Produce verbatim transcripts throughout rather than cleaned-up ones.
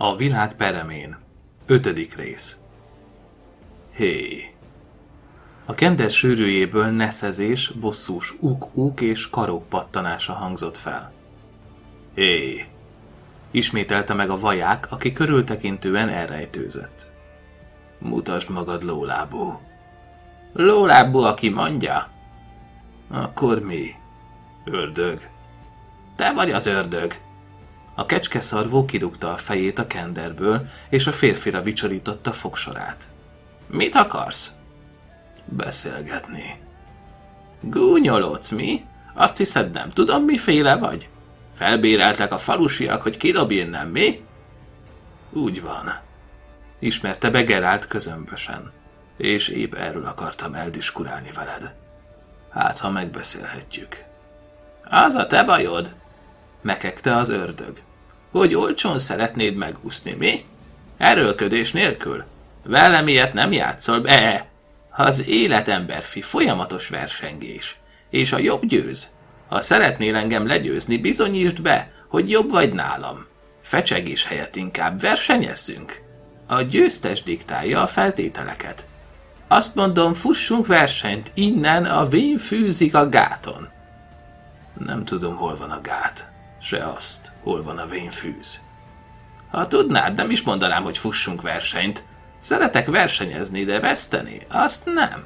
A világ peremén. Ötödik rész. Hé! A kender sűrűjéből neszezés, bosszús uk-uk és karok pattanása hangzott fel. Hé! Ismételte meg a vaják, aki körültekintően elrejtőzött. Mutasd magad, lólábú. Lólábú, aki mondja? Akkor mi? Ördög. Te vagy az ördög. A kecskeszarvó kidugta a fejét a kenderből, és a férfira vicsorította fogsorát. Mit akarsz? Beszélgetni. Gúnyolódsz, mi? Azt hiszed, nem tudom, miféle vagy? Felbéreltek a falusiak, hogy kidob innen, mi? Úgy van. Ismerte be Gerált közömbösen, és épp erről akartam eldiskurálni veled. Hát, ha megbeszélhetjük. Az a te bajod? Mekegte az ördög. Hogy olcsón szeretnéd megúszni, mi? Erőlködés nélkül? Velem ilyet nem játszol be. Az életemberfi folyamatos versengés. És a jobb győz. Ha szeretnél engem legyőzni, bizonyítsd be, hogy jobb vagy nálam. Fecsegés helyett inkább versenyezzünk. A győztes diktálja a feltételeket. Azt mondom, fussunk versenyt, innen a vén fűzik a gáton. Nem tudom, hol van a gát. Se azt, hol van a vényfűz. Ha tudnád, nem is mondanám, hogy fussunk versenyt. Szeretek versenyezni, de veszteni, azt nem.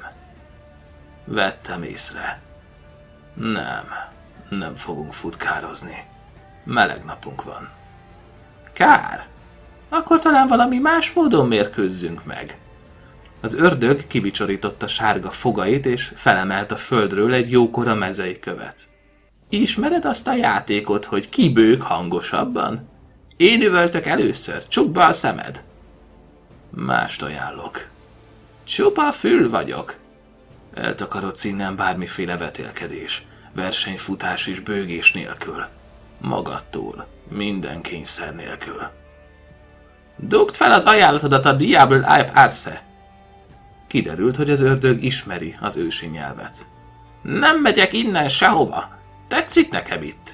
Vettem észre. Nem, nem fogunk futkározni. Meleg napunk van. Kár. Akkor talán valami más módon mérkőzzünk meg. Az ördög kivicsorította sárga fogait, és felemelt a földről egy jókora mezei követ. Ismered azt a játékot, hogy ki bőg hangosabban? Én üvöltök először, csukd be a szemed. Mást ajánlok. Csupa fül vagyok. Eltakarodsz innen bármiféle vetélkedés, versenyfutás és bőgés nélkül. Magadtól, minden kényszer nélkül. Dugd fel az ajánlatodat a Diable Ape Arce. Kiderült, hogy az ördög ismeri az ősi nyelvet. Nem megyek innen sehova. Tetszik nekem itt?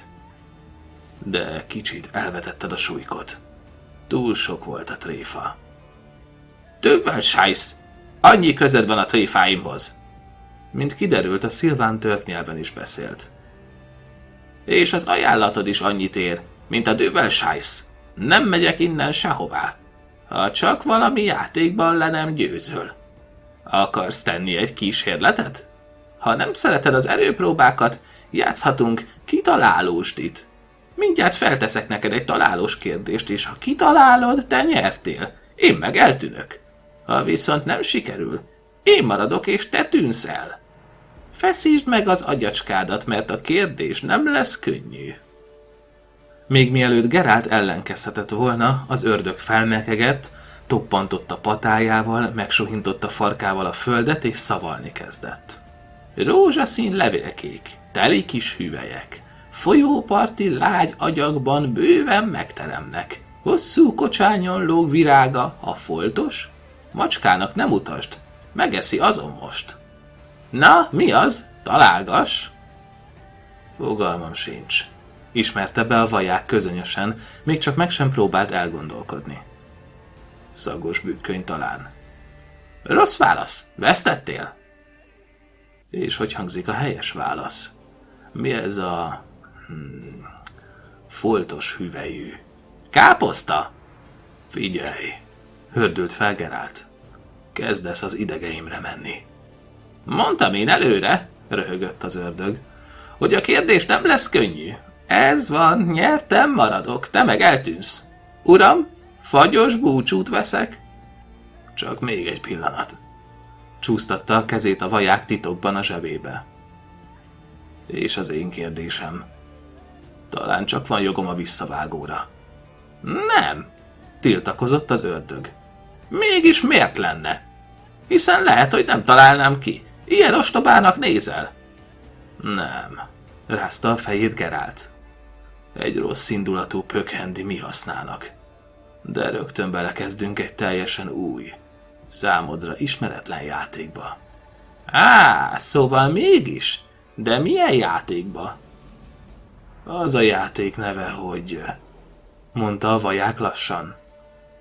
De kicsit elvetetted a súlykot. Túl sok volt a tréfa. Többvel sájsz! Annyi közed van a tréfáimhoz! Mint kiderült, a szilván törpnyelven is beszélt. És az ajánlatod is annyit ér, mint a dövel sájsz. Nem megyek innen sehová. Ha csak valami játékban le nem győzöl. Akarsz tenni egy kísérletet? Ha nem szereted az erőpróbákat, játszhatunk kitalálóstit. Mindjárt felteszek neked egy találós kérdést, és ha kitalálod, te nyertél. Én meg eltűnök. Ha viszont nem sikerül, én maradok, és te tűnsz el. Feszítsd meg az agyacskádat, mert a kérdés nem lesz könnyű. Még mielőtt Gerált ellenkezhetett volna, az ördög felmekegett, toppantott a patájával, megsuhintotta farkával a földet, és szavalni kezdett. Rózsaszín levélkék, teli kis hüvelyek, folyóparti lágy agyagban bőven megteremnek. Hosszú kocsányon lóg virága, a foltos? Macskának nem utasd, megeszi azon most. Na, mi az? Találgass! Fogalmam sincs. Ismerte be a vaják közönösen, még csak meg sem próbált elgondolkodni. Szagos bükköny talán. Rossz válasz, vesztettél? És hogy hangzik a helyes válasz? Mi ez a... Hmm, foltos hüvelyű? Káposzta? Figyelj, hördült fel Gerált. Kezdesz az idegeimre menni. Mondtam én előre, röhögött az ördög, hogy a kérdés nem lesz könnyű. Ez van, nyertem, maradok, te meg eltűnsz. Uram, fagyos búcsút veszek? Csak még egy pillanat. Csúsztatta a kezét a vaják titokban a zsebébe. És az én kérdésem. Talán csak van jogom a visszavágóra. Nem, tiltakozott az ördög. Mégis miért lenne? Hiszen lehet, hogy nem találnám ki. Ilyen ostobának nézel. Nem, rázta a fejét Gerált. Egy rossz indulatú pökhendi mi használnak. De rögtön belekezdünk egy teljesen új, számodra ismeretlen játékba. Á, szóval mégis? De milyen játékba? Az a játék neve, hogy... mondta a vaják lassan.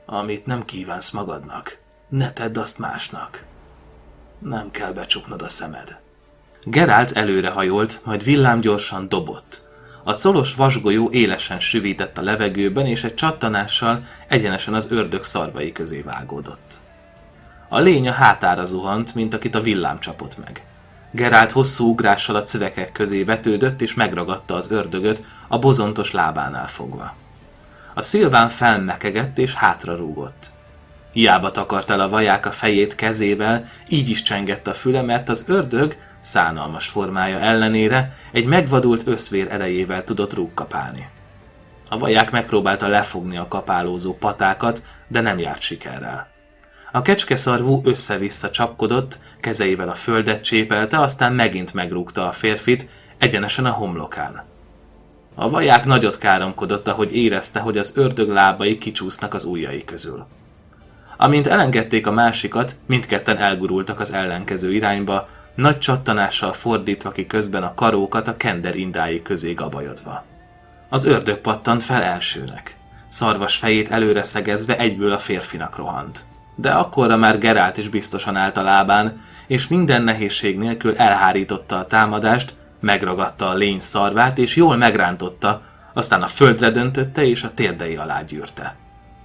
Amit nem kívánsz magadnak, ne tedd azt másnak. Nem kell becsuknod a szemed. Geralt előrehajolt, majd villámgyorsan dobott. A colos vasgolyó élesen süvített a levegőben, és egy csattanással egyenesen az ördög szarvai közé vágódott. A lény a hátára zuhant, mint akit a villám csapott meg. Geralt hosszú ugrással a cövekek közé vetődött, és megragadta az ördögöt a bozontos lábánál fogva. A szilván felmekegett, és hátrarúgott. Hiába takart el a vaják a fejét kezével, így is csengett a füle, mert az ördög szánalmas formája ellenére egy megvadult összvér erejével tudott rúgkapálni. A vaják megpróbálta lefogni a kapálózó patákat, de nem járt sikerrel. A kecskeszarvú össze-vissza csapkodott, kezeivel a földet csépelte, aztán megint megrúgta a férfit, egyenesen a homlokán. A vaják nagyot káromkodott, ahogy érezte, hogy az ördög lábai kicsúsznak az ujjai közül. Amint elengedték a másikat, mindketten elgurultak az ellenkező irányba, nagy csattanással fordítva ki közben a karókat a kender indái közé gabajodva. Az ördög pattant fel elsőnek. Szarvas fejét előre szegezve egyből a férfinak rohant. De akkorra már Geralt is biztosan állt a lábán, és minden nehézség nélkül elhárította a támadást, megragadta a lény szarvát, és jól megrántotta, aztán a földre döntötte, és a térdei alá gyűrte.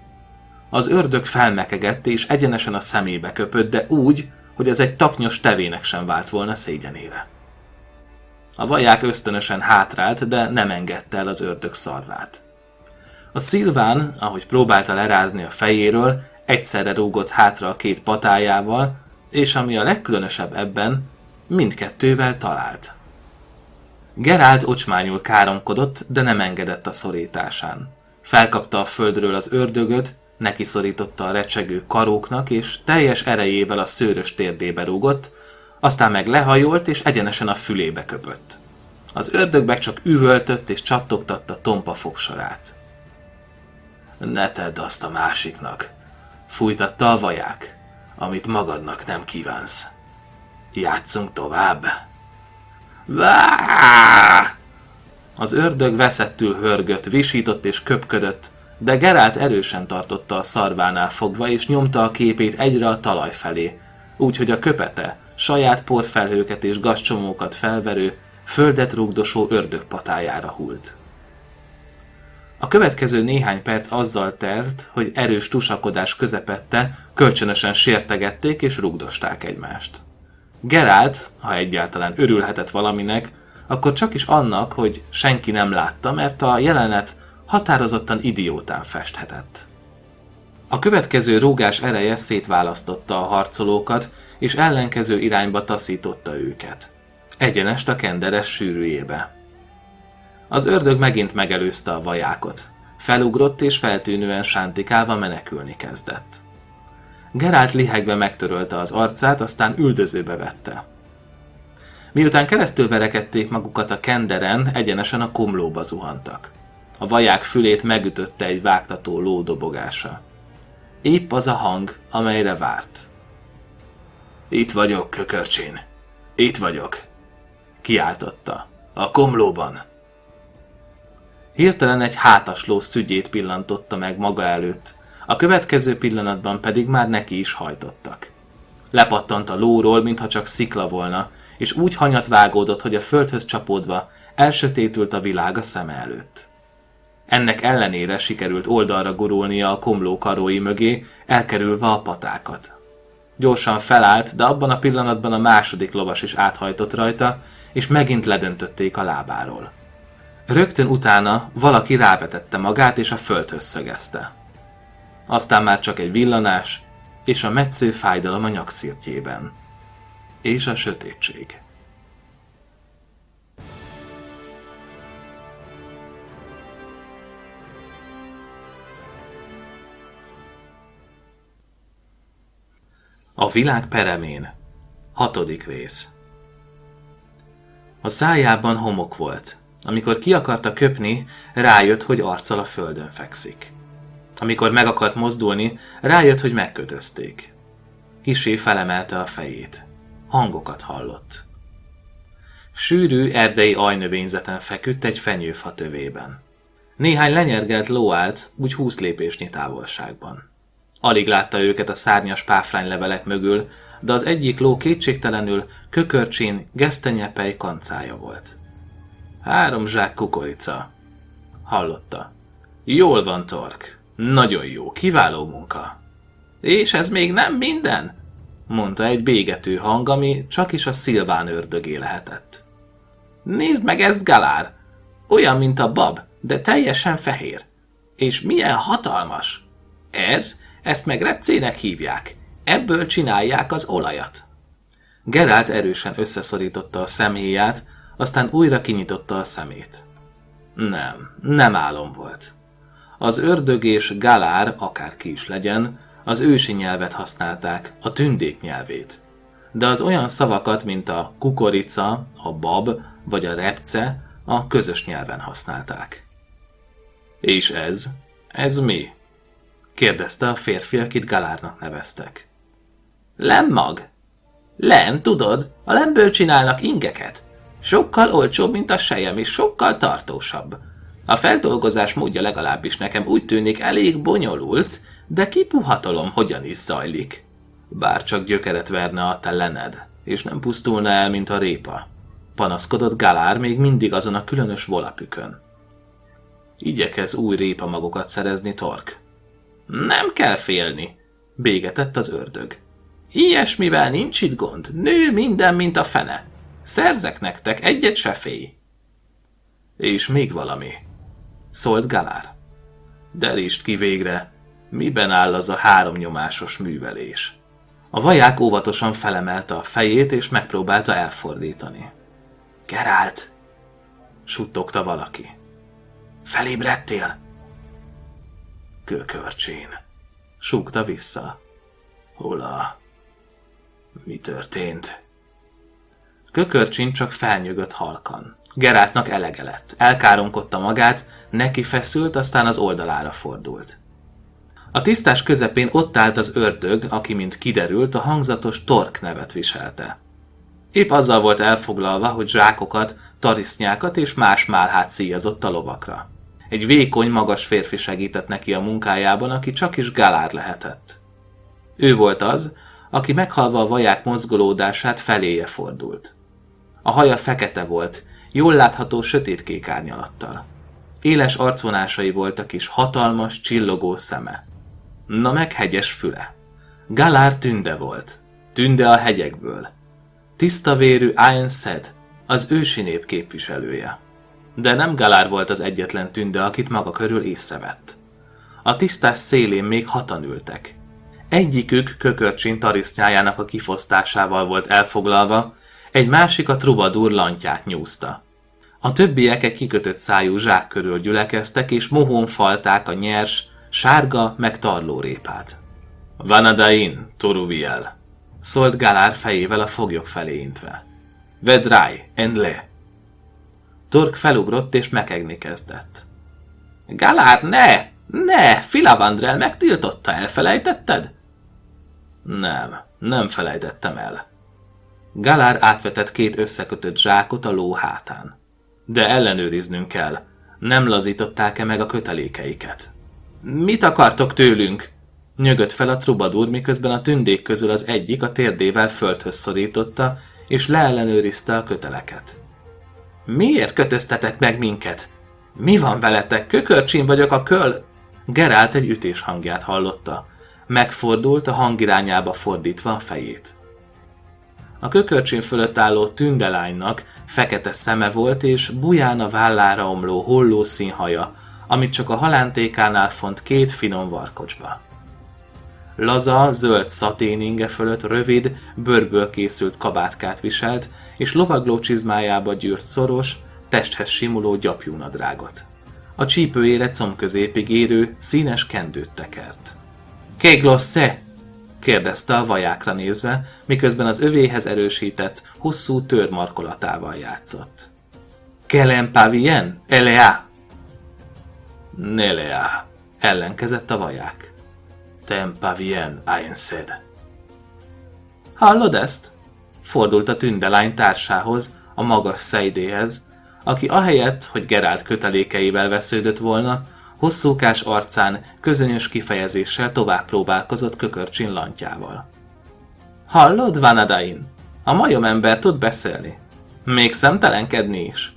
Az ördög felmekegett, és egyenesen a szemébe köpött, de úgy, hogy ez egy taknyos tevének sem vált volna szégyenére. A vaják ösztönösen hátrált, de nem engedte el az ördög szarvát. A szilván, ahogy próbálta lerázni a fejéről, egyszerre rúgott hátra a két patájával, és ami a legkülönösebb ebben, mindkettővel talált. Geralt ocsmányul káromkodott, de nem engedett a szorításán. Felkapta a földről az ördögöt, neki szorította a recsegő karóknak, és teljes erejével a szőrös térdébe rúgott, aztán meg lehajolt, és egyenesen a fülébe köpött. Az ördög meg csak üvöltött, és csattogtatta tompa fogsorát. Ne tedd azt a másiknak, fújtatta a vaják, amit magadnak nem kívánsz. Játsszunk tovább. Váááá! Az ördög veszettül hörgött, visított és köpködött, de Geralt erősen tartotta a szarvánál fogva, és nyomta a képét egyre a talaj felé, úgyhogy a köpete, saját porfelhőket és gazcsomókat felverő, földet rúgdosó ördög patájára hult. A következő néhány perc azzal telt, hogy erős tusakodás közepette kölcsönösen sértegették és rugdosták egymást. Geralt, ha egyáltalán örülhetett valaminek, akkor csak is annak, hogy senki nem látta, mert a jelenet határozottan idiótán festhetett. A következő rúgás ereje szétválasztotta a harcolókat, és ellenkező irányba taszította őket. Egyenest a kenderes sűrűjébe. Az ördög megint megelőzte a vajákot. Felugrott és feltűnően sántikálva menekülni kezdett. Geralt lihegve megtörölte az arcát, aztán üldözőbe vette. Miután keresztül verekedték magukat a kenderen, egyenesen a komlóba zuhantak. A vaják fülét megütötte egy vágtató ló dobogása. Épp az a hang, amelyre várt. Itt vagyok, kökörcsén. Itt vagyok. Kiáltotta. A komlóban. Hirtelen egy hátasló szügyét pillantotta meg maga előtt, a következő pillanatban pedig már neki is hajtottak. Lepattant a lóról, mintha csak szikla volna, és úgy hanyat vágódott, hogy a földhöz csapódva elsötétült a világ a szeme előtt. Ennek ellenére sikerült oldalra gurulnia a komló karói mögé, elkerülve a patákat. Gyorsan felállt, de abban a pillanatban a második lovas is áthajtott rajta, és megint ledöntötték a lábáról. Rögtön utána valaki rávetette magát, és a földhöz szögezte. Aztán már csak egy villanás, és a metsző fájdalom a nyakszirtjében. És a sötétség. A világ peremén. Hatodik rész. A szájában homok volt. Amikor ki akarta köpni, rájött, hogy arccal a földön fekszik. Amikor meg akart mozdulni, rájött, hogy megkötözték. Kissé felemelte a fejét. Hangokat hallott. Sűrű, erdei ajnövényzeten feküdt egy fenyőfa tövében. Néhány lenyergelt ló állt, úgy húsz lépésnyi távolságban. Alig látta őket a szárnyas páfránylevelek mögül, de az egyik ló kétségtelenül Kökörcsin gesztenyepej kancája volt. Három zsák kukorica. Hallotta. Jól van, Tork. Nagyon jó, kiváló munka. És ez még nem minden? Mondta egy bégető hang, ami csak is a Szilván ördögé lehetett. Nézd meg ezt, Galár! Olyan, mint a bab, de teljesen fehér. És milyen hatalmas! Ez, ezt meg repcének hívják. Ebből csinálják az olajat. Geralt erősen összeszorította a szemhéját, aztán újra kinyitotta a szemét. Nem, nem álom volt. Az ördög és Galár, akárki is legyen, az ősi nyelvet használták, a tündék nyelvét. De az olyan szavakat, mint a kukorica, a bab vagy a repce, a közös nyelven használták. És ez? Ez mi? Kérdezte a férfi, akit Galárnak neveztek. Lemmag? Len, tudod, a lemből csinálnak ingeket. Sokkal olcsóbb, mint a sejem, és sokkal tartósabb. A feldolgozás módja legalábbis nekem úgy tűnik elég bonyolult, de kipuhatolom, hogyan is zajlik. Bár csak gyökeret verne a te lened, és nem pusztulna el, mint a répa. Panaszkodott Galár még mindig azon a különös volapükön. Igyekez új répamagokat szerezni, Tork. Nem kell félni, bégetett az ördög. Ilyesmivel nincs itt gond, nő minden, mint a fene. Szerzek nektek egyet, se félj. És még valami, szólt Galár. Derítsd ki végre, miben áll az a háromnyomásos művelés. A vaják óvatosan felemelte a fejét, és megpróbálta elfordítani. Geralt, suttogta valaki. Felébredtél? Kökörcsin, súgta vissza. Hol a... Mi történt? Kökörcsin csak felnyögött halkan. Geráltnak elege lett. Elkáromkodta magát, neki feszült, aztán az oldalára fordult. A tisztás közepén ott állt az ördög, aki, mint kiderült, a hangzatos Tork nevet viselte. Épp azzal volt elfoglalva, hogy zsákokat, tarisznyákat és más málhát szíjazott a lovakra. Egy vékony, magas férfi segített neki a munkájában, aki csak is Galár lehetett. Ő volt az, aki meghallva a vaják mozgolódását feléje fordult. A haja fekete volt, jól látható sötétkék árnyalattal. Éles arcvonásai voltak és hatalmas, csillogó szeme. Na meg hegyes füle. Galár tünde volt. Tünde a hegyekből. Tiszta vérű Aensed, az ősi nép képviselője. De nem Galár volt az egyetlen tünde, akit maga körül észrevett. A tisztás szélén még hatan ültek. Egyikük Kökörcsin tarisznyájának a kifosztásával volt elfoglalva, egy másik a trubadur lantját nyúzta. A többiek egy kikötött szájú zsák körül gyülekeztek, és mohón falták a nyers, sárga meg tarlórépát. Vanadain, Toruviel, szólt Galár fejével a foglyok felé intve. Vedráj, endle! Tork felugrott és mekegni kezdett. Galár, ne! Ne! Filavandrel megtiltotta, elfelejtetted? Nem, nem felejtettem el. Galár átvetett két összekötött zsákot a ló hátán. De ellenőriznünk kell. Nem lazították-e meg a kötelékeiket? Mit akartok tőlünk? Nyögött fel a trubadur, miközben a tündék közül az egyik a térdével földhöz szorította, és leellenőrizte a köteleket. Miért kötöztetek meg minket? Mi van veletek? Kökörcsin vagyok a köl... Geralt egy ütés hangját hallotta. Megfordult, a hang irányába fordítva a fejét. A Kökörcsin fölött álló tündelánynak fekete szeme volt, és buján a vállára omló holló színhaja, amit csak a halántékánál font két finom varkocsba. Laza, zöld szaténinge fölött rövid, bőrből készült kabátkát viselt, és lovagló csizmájába gyűrt szoros, testhez simuló gyapjúnadrágot. A csípőjére combközépig érő, színes kendőt tekert. – Ké glossze? – kérdezte a vajákra nézve, miközben az övéhez erősített, hosszú tőr markolatával játszott. – Kelem pavien? Elea? – Nelea – ellenkezett a vaják. – Tem pavien, Aensed. – Hallod ezt? – fordult a tündelány társához, a magas szejdéhez, aki ahelyett, hogy Geralt kötelékeivel vesződött volna, Hosszúkás arcán közönyös kifejezéssel tovább próbálkozott Kökörcsin lantjával. Hallod, Vanadain? A majomember tud beszélni. Még szemtelenkedni is.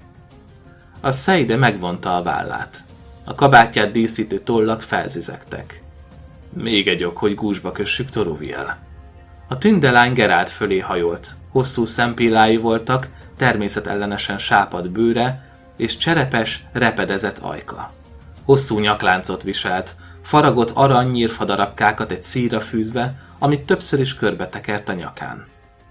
A Seide megvonta a vállát. A kabátját díszítő tollak felzizegtek. Még egy ok, hogy gúzsba kössük Toruviel. A tündelány Gerált fölé hajolt. Hosszú szempillái voltak, természetellenesen sápadt bőre és cserepes, repedezett ajka. Hosszú nyakláncot viselt, faragott arany nyírfadarabkákat egy szíjra fűzve, amit többször is körbetekert a nyakán.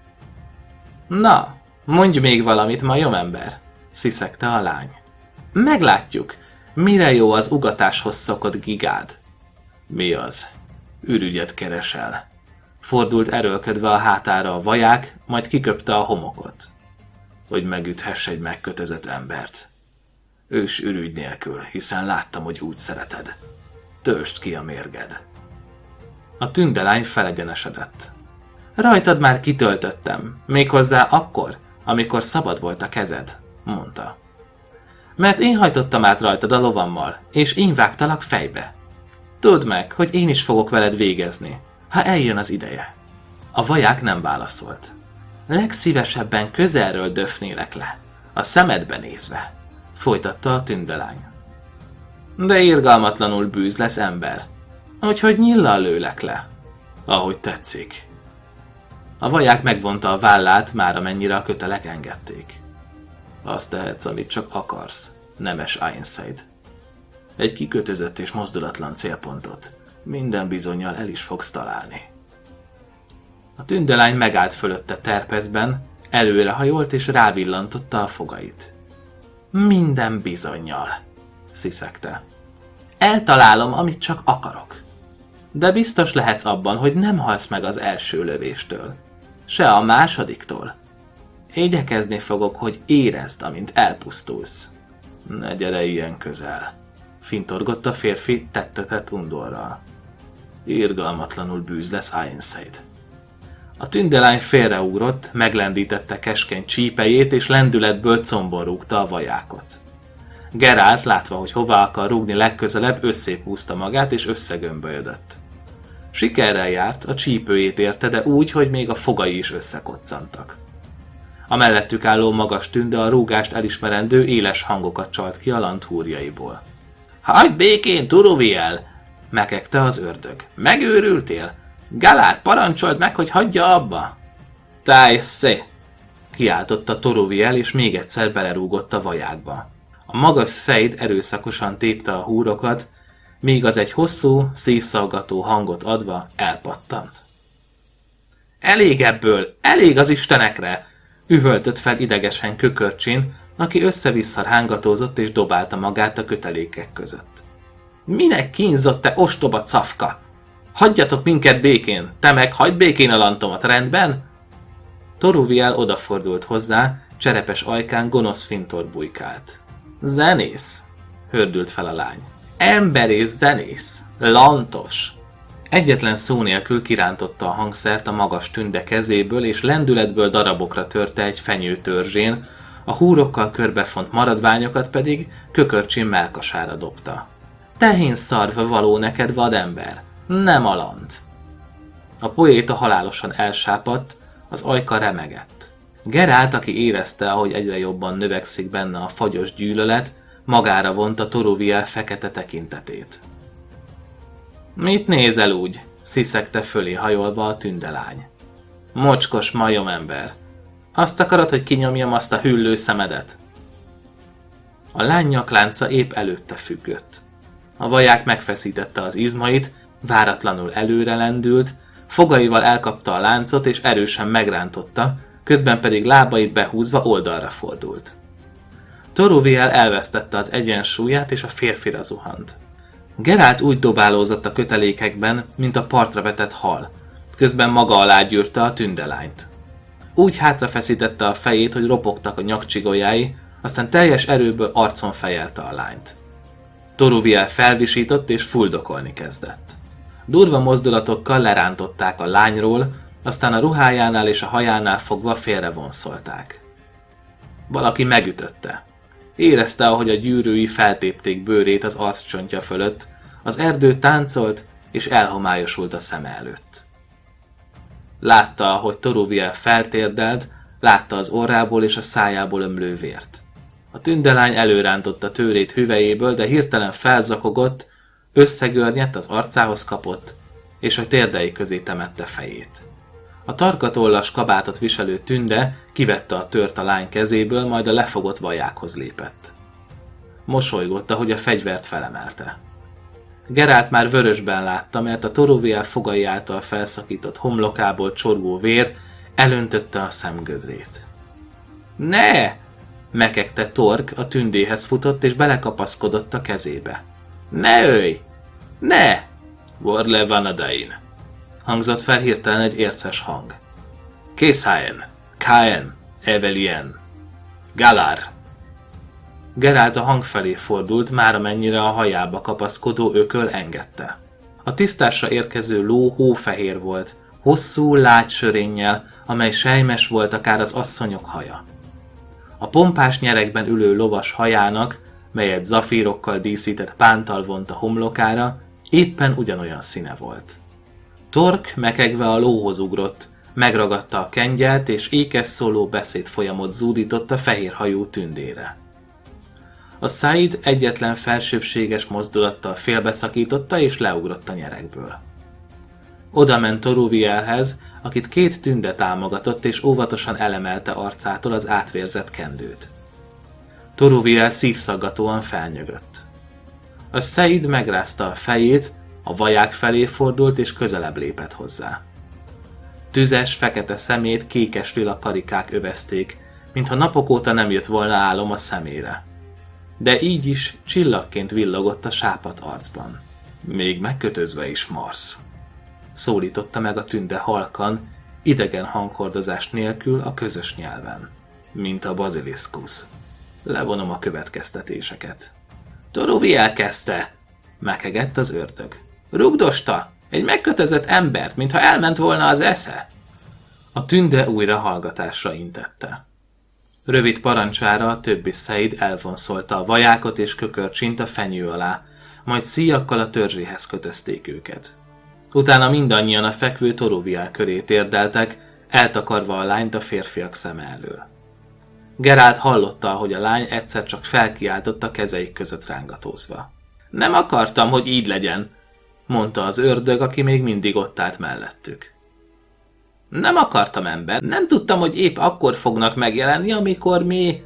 Na, mondj még valamit, majomember, sziszegte a lány. Meglátjuk, mire jó az ugatáshoz szokott gigád. Mi az? Ürügyet keresel. Fordult erőlködve a hátára a vaják, majd kiköpte a homokot. Hogy megüthess egy megkötözött embert. Ős ürügy nélkül, hiszen láttam, hogy úgy szereted. Töltsd ki a mérged. A tündelány felegyenesedett. Rajtad már kitöltöttem, méghozzá akkor, amikor szabad volt a kezed, mondta. Mert én hajtottam át rajtad a lovammal, és én vágtalak fejbe. Tudd meg, hogy én is fogok veled végezni, ha eljön az ideje. A vaják nem válaszolt. Legszívesebben közelről döfnélek le, a szemedbe nézve, folytatta a tündelány. De irgalmatlanul bűz lesz, ember, úgyhogy nyillal lőlek le, ahogy tetszik. A vaják megvonta a vállát, már amennyire a kötelek engedték. Azt tehetsz, amit csak akarsz, nemes Ainszid. Egy kikötözött és mozdulatlan célpontot minden bizonnyal el is fogsz találni. A tündelány megállt fölötte terpezben, előrehajolt és rávillantotta a fogait. Minden bizonnyal, sziszegte. Eltalálom, amit csak akarok. De biztos lehetsz abban, hogy nem halsz meg az első lövéstől. Se a másodiktól. Igyekezni fogok, hogy érezd, amint elpusztulsz. Ne gyere ilyen közel, fintorgott a férfi tettetett undorral. Irgalmatlanul bűz lesz Ainszid. A tündelány félreugrott, meglendítette keskeny csípejét, és lendületből combon rúgta a vajákot. Gerált, látva, hogy hová akar rúgni legközelebb, összép húzta magát, és összegömbölyödött. Sikerrel járt, a csípőjét érte, de úgy, hogy még a fogai is összekoccantak. A mellettük álló magas tünde a rúgást elismerendő éles hangokat csalt ki a lanthúrjaiból. Hagyd békén, Toruviel! Mekegte az ördög. Megőrültél? Galár, parancsold meg, hogy hagyja abba! Tájszé! Kiáltotta Toruviel, és még egyszer belerúgott a vajákba. A magas Seid erőszakosan tépte a húrokat, míg az egy hosszú, szívszaggató hangot adva elpattant. Elég ebből! Elég az istenekre! Üvöltött fel idegesen Kökörcsin, aki össze-vissza rángatózott és dobálta magát a kötelékek között. Minek kínzott, te ostoba cafka? Hagyjatok minket békén! Te meg hagyd békén a lantomat, rendben? Toruviel odafordult hozzá, cserepes ajkán gonosz fintor bujkált. Zenész! Hördült fel a lány. Emberész zenész! Lantos! Egyetlen szó nélkül kirántotta a hangszert a magas tünde kezéből, és lendületből darabokra törte egy fenyőtörzsén, a húrokkal körbefont maradványokat pedig Kökörcsin mellkasára dobta. Tehén szarva való neked, vadember! Nem a lant! A poéta halálosan elsápadt, az ajka remegett. Gerált, aki érezte, ahogy egyre jobban növekszik benne a fagyos gyűlölet, magára vonta Toruviel fekete tekintetét. Mit nézel úgy? Sziszegte fölé hajolva a tündelány. Mocskos majomember! Azt akarod, hogy kinyomjam azt a hüllő szemedet? A lány nyaklánca épp előtte függött. A vaják megfeszítette az izmait, váratlanul előre lendült, fogaival elkapta a láncot és erősen megrántotta, közben pedig lábait behúzva oldalra fordult. Toruviel elvesztette az egyensúlyát és a férfira zuhant. Gerált úgy dobálózott a kötelékekben, mint a partra vetett hal, közben maga alá gyűrte a tündelányt. Úgy hátrafeszítette a fejét, hogy ropogtak a nyakcsigolyái, aztán teljes erőből arcon fejelte a lányt. Toruviel felvisított és fuldokolni kezdett. Durva mozdulatokkal lerántották a lányról, aztán a ruhájánál és a hajánál fogva félrevonszolták. Valaki megütötte. Érezte, ahogy a gyűrűi feltépték bőrét az arccsontja fölött, az erdő táncolt és elhomályosult a szeme előtt. Látta, ahogy Toruviel feltérdelt, látta az orrából és a szájából ömlő vért. A tündelány előrántotta tőrét hüvelyéből, de hirtelen felzakogott, összegörnyedt, az arcához kapott, és a térdei közé temette fejét. A tarkatollas kabátot viselő tünde kivette a tört a lány kezéből, majd a lefogott vajákhoz lépett. Mosolygott, ahogy a fegyvert felemelte. Gerált már vörösben látta, mert a Toruviel fogai által felszakított homlokából csorgó vér elöntötte a szemgödrét. Ne! Mekegte Tork, a tündéhez futott és belekapaszkodott a kezébe. Ne ölj! Ne! Vorle Vanadain! Hangzott fel hirtelen egy érces hang. Késhaen! Kaen! Evelien! Galar! Gerált a hang felé fordult, már amennyire a hajába kapaszkodó ököl engedte. A tisztásra érkező ló hófehér volt, hosszú, lágy sörénnyel, amely selymes volt akár az asszonyok haja. A pompás nyeregben ülő lovas hajának, melyet zafírokkal díszített pántal vont a homlokára, éppen ugyanolyan színe volt. Tork mekegve a lóhoz ugrott, megragadta a kengyelt, és ékes szóló beszédfolyamot zúdított a fehérhajú tündére. A Said egyetlen felsőbbséges mozdulattal félbeszakította, és leugrott a nyeregből. Oda ment Toruvielhez, akit két tünde támogatott, és óvatosan elemelte arcától az átvérzett kendőt. Toruviel szívszaggatóan felnyögött. A Said megrázta a fejét, a vaják felé fordult, és közelebb lépett hozzá. Tüzes, fekete szemét kékes lila karikák övezték, mintha napok óta nem jött volna álom a szemére. De így is csillagként villogott a sápadt arcban. Még megkötözve is marsz. Szólította meg a tünde halkan, idegen hanghordozás nélkül a közös nyelven. Mint a baziliszkusz. Levonom a következtetéseket. Toruviel kezdte! Mekegett az ördög. Rugdosta! Egy megkötözött embert, mintha elment volna az esze! A tünde újra hallgatásra intette. Rövid parancsára a többi Said elvonszolta a vajákot és kökörcsint a fenyő alá, majd szíjakkal a törzséhez kötözték őket. Utána mindannyian a fekvő Toruviel köré térdeltek, eltakarva a lányt a férfiak szeme elől. Gerált hallotta, hogy a lány egyszer csak felkiáltott a kezeik között rángatózva. Nem akartam, hogy így legyen, mondta az ördög, aki még mindig ott állt mellettük. Nem akartam, ember. Nem tudtam, hogy épp akkor fognak megjelenni, amikor mi...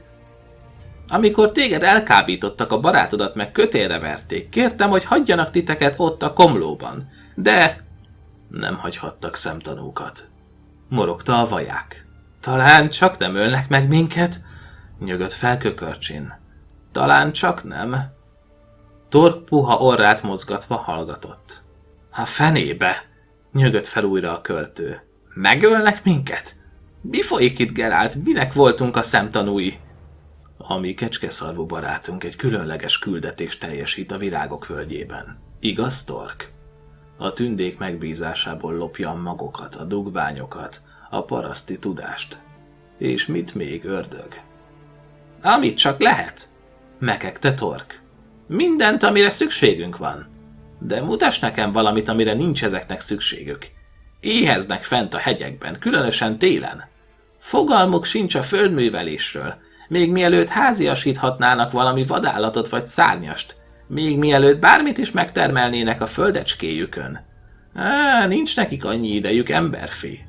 Amikor téged elkábítottak, a barátodat meg kötélre verték. Kértem, hogy hagyjanak titeket ott a komlóban. De... Nem hagyhattak szemtanúkat. Morogta a vaják. Talán csak nem ölnek meg minket? Nyögött fel kökörcsin. Talán csak nem. Tork puha orrát mozgatva hallgatott. A fenébe! Nyögött fel újra a költő. Megölnek minket? Mi folyik itt, Gerált? Minek voltunk a szemtanúi? A mi kecskeszarvú barátunk egy különleges küldetést teljesít a virágok völgyében. Igaz, Tork? A tündék megbízásából lopja a magokat, a dugványokat, a paraszti tudást. És mit még, ördög? Amit csak lehet, mekegte Tork. Mindent, amire szükségünk van. De mutass nekem valamit, amire nincs ezeknek szükségük. Éheznek fent a hegyekben, különösen télen. Fogalmuk sincs a földművelésről, még mielőtt háziasíthatnának valami vadállatot vagy szárnyast, még mielőtt bármit is megtermelnének a földecskéjükön. Á, nincs nekik annyi idejük, emberfi.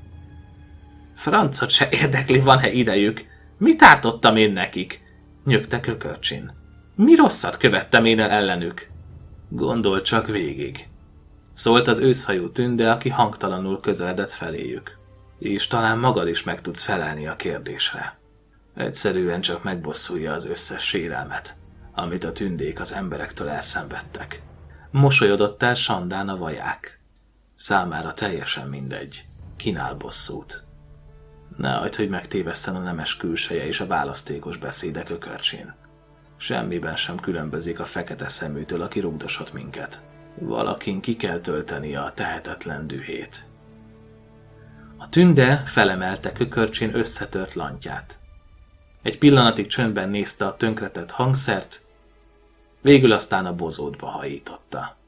Francot se érdekli, van-e idejük. Mit ártottam én nekik? Nyögte kökörcsin. Mi rosszat követtem én el ellenük? Gondolj csak végig. Szólt az őszhajú tünde, aki hangtalanul közeledett feléjük. És talán magad is meg tudsz felelni a kérdésre. Egyszerűen csak megbosszulja az összes sérelmet, amit a tündék az emberektől elszenvedtek. Mosolyodott el Sandán a vaják. Számára teljesen mindegy. Kínál bosszút. Ne hagyd, hogy megtévesszen a nemes külseje és a választékos beszéde kökörcsén. Semmiben sem különbözik a fekete szeműtől, aki rugdosott minket. Valakin ki kell töltenie a tehetetlen dühét. A tünde felemelte kökörcsén összetört lantját. Egy pillanatig csöndben nézte a tönkretett hangszert, végül aztán a bozótba hajította.